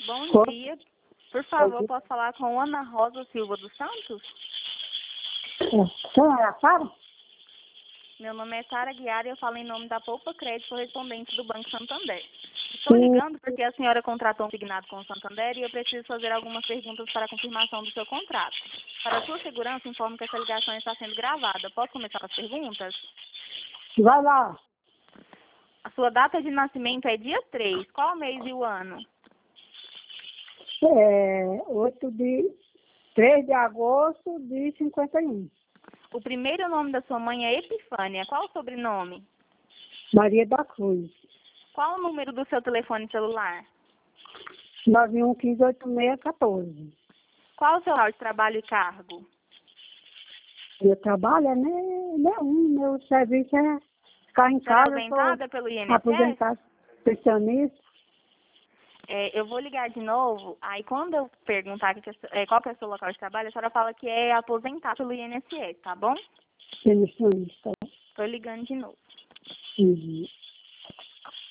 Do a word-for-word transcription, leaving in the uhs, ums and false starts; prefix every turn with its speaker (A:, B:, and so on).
A: Bom
B: Bom
A: dia. Por favor,
B: dia.
A: posso falar com Ana Rosa Silva dos Santos?
B: Quem é a Sara?
A: Meu nome é Sara Guiara e eu falo em nome da Poupa Crédito, correspondente do Banco Santander. Estou
B: Sim.
A: ligando porque a senhora contratou um signado com o Santander e eu preciso fazer algumas perguntas para a confirmação do seu contrato. Para a sua segurança, informo que essa ligação está sendo gravada. Posso começar com as perguntas?
B: Vai lá.
A: A sua data de nascimento é dia três. Qual o mês e o ano?
B: É, oito de... três de agosto de cinquenta e um.
A: O primeiro nome da sua mãe é Epifânia. Qual o sobrenome?
B: Maria da Cruz.
A: Qual o número do seu telefone celular?
B: nove um um cinco oito seis um quatro.
A: Qual o seu grau de trabalho e cargo?
B: Meu trabalho é ne- nenhum. Meu serviço é ficar em
A: Você é
B: casa. Eu sou
A: aposentada pelo I N S S?
B: aposentado, pensionista.
A: É, eu vou ligar de novo, aí quando eu perguntar que que é, seu- é, qual que é o seu local de trabalho, a senhora fala que é aposentada pelo I N S S, tá bom?
B: Pensionista.
A: Tô ligando de novo.
B: Uhum.